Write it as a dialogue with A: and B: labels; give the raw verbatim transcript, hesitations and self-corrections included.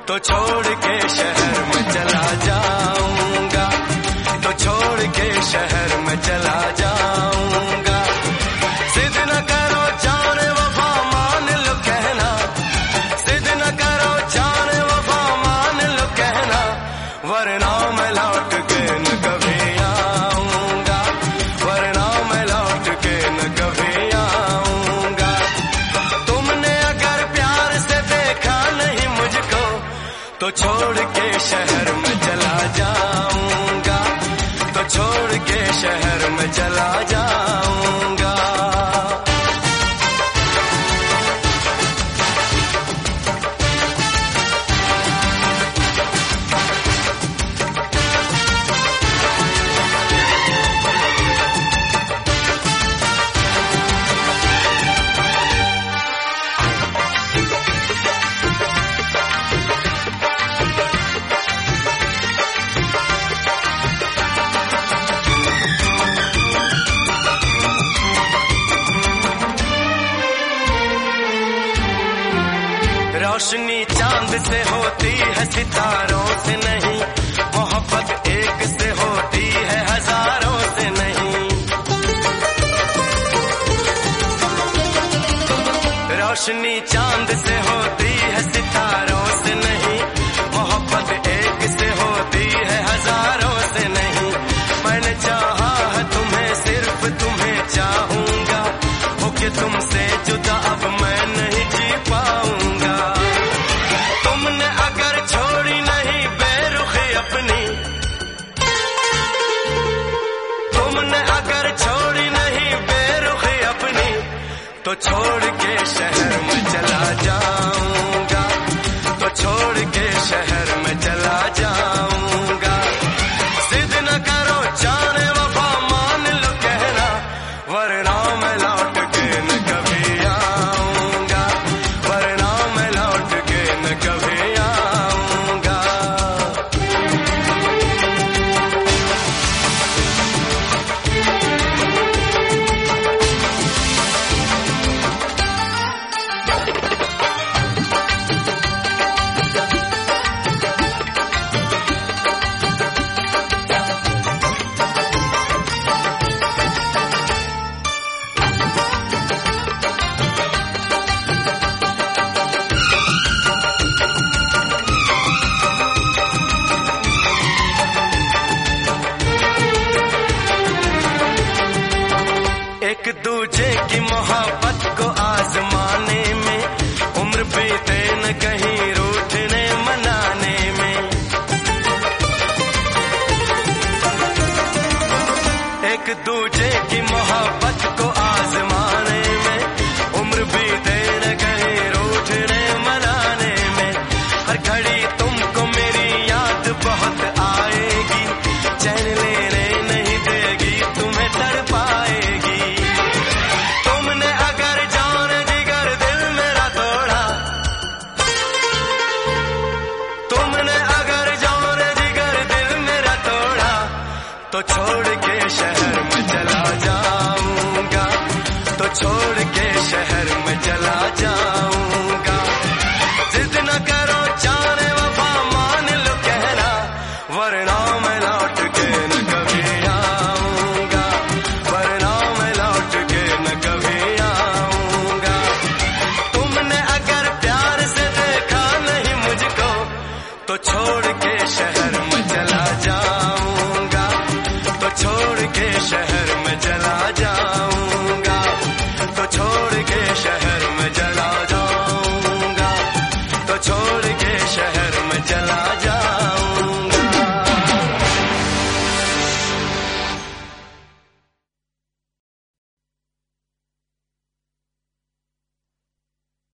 A: तो छोड़ के शहर में चला जाऊंगा, तो छोड़ के शहर में चला जाऊंगा। जिद न करो जाने वफा मान लो कहना, जिद न करो जाने वफा मान लो कहना, वरना मैं लौट के न कभी आऊंगा, वरना मैं लौट के न कभी आऊंगा। तुमने अगर प्यार से देखा नहीं मुझको, तो छोड़ के शहर में चला जाऊंगा, तो छोड़ के शहर में चला जाऊंगा। रोशनी चांद से होती है सितारों से नहीं, मोहब्बत एक से होती है हजारों से नहीं। रोशनी चांद से होती है सितारों से नहीं, मोहब्बत एक से होती है हजारों से नहीं। मैंने चाहा है तुम्हें, सिर्फ तुम्हें चाहूंगा, होके तुमसे जुदा अब मैं नहीं जी पाऊंगा। तुमने अगर छोड़ी नहीं बेरुखी अपनी, तुमने अगर छोड़ी नहीं बेरुखी अपनी, तो छोड़ के शहर में चला जाऊंगा, तो छोड़ के शहर में चला जाऊंगा। जिद न करो जाने वफा मान लो कहना, वरना मैं लौट के न कभी आऊंगा, वरना मैं लौट के न कभी आऊंगा। एक दूजे की मोहब्बत को आजमाने में, उम्र बीते न कहीं रूठने मनाने में। एक दूजे की मोहब्बत को आजमाने में, उम्र बीते न कहीं रूठने मनाने में। हर घड़ी तुमको मेरी याद बहुत आएगी, चैन लेने नहीं देगी, तुम्हें तड़पाएगी। तुमने अगर जान जिगर दिल मेरा तोड़ा, तुमने अगर जान जिगर दिल मेरा तोड़ा, तो छोड़